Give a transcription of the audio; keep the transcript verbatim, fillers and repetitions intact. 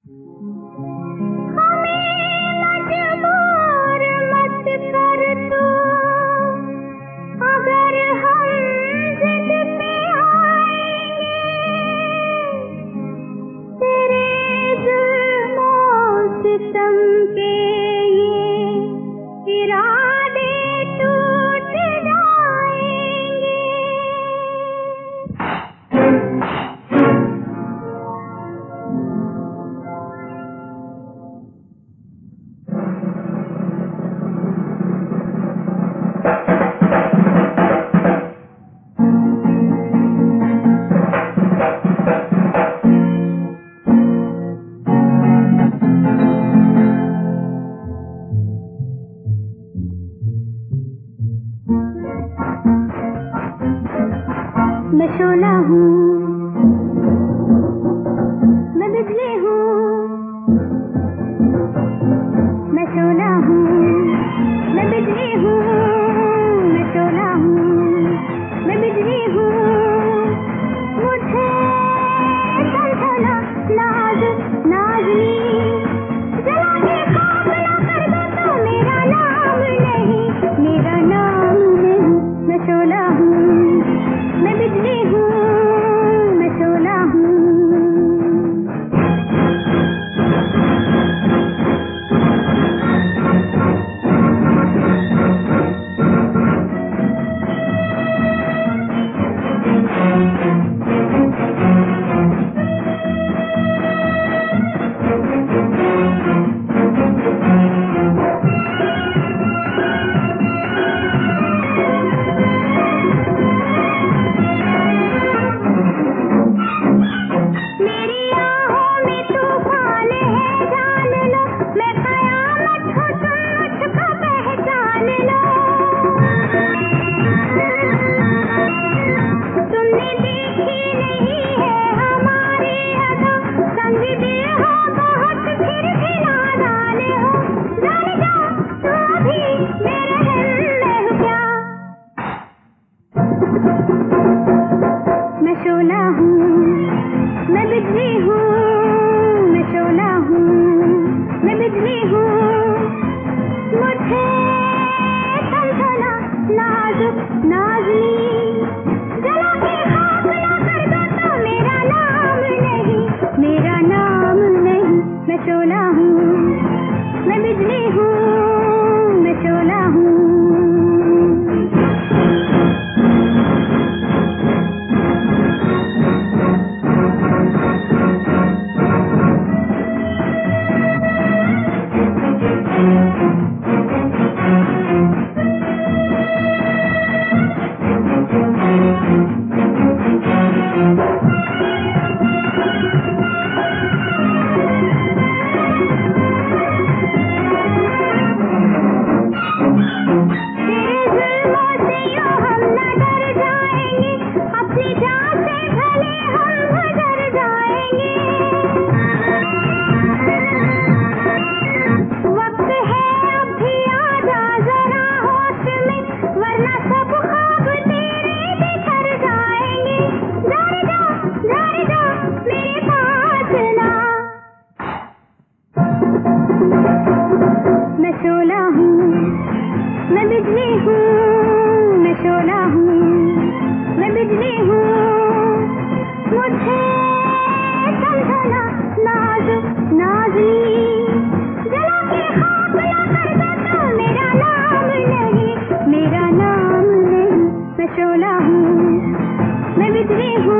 मैं शोला हूँ, मैं बिजली हूँ, मैं शोला हूँ, मैं बिजली हूँ, मैं शोला हूँ, मैं बिजली हूँ, मुझे समझना नाज नाज़नी, जला के खाक ना कर दो तो मेरा नाम नहीं, मेरा नाम नहीं, मैं शोला हूँ, मैं बिजली हूँ, मैं शोला हूँ। मैं शोला हूँ, मैं बिजली हूँ, मैं शोला हूँ, मैं बिजली हूँ, मुझे समझना नाजुक नाज़नी, जला के खाक ना कर दो तो मेरा नाम नहीं, मेरा नाम नहीं, मैं शोला हूँ, मैं बिजली हूँ, मैं शोला हूँ। मैं शोला हूँ, मैं बिजली हूँ, मैं शोला हूँ, मैं बिजली हूँ, मुझे समझना नाजुक नाज़नी, जला के खाक ना कर दो तो मेरा नाम नहीं, मेरा नाम नहीं, मैं शोला हूँ, मैं बिजली हूँ।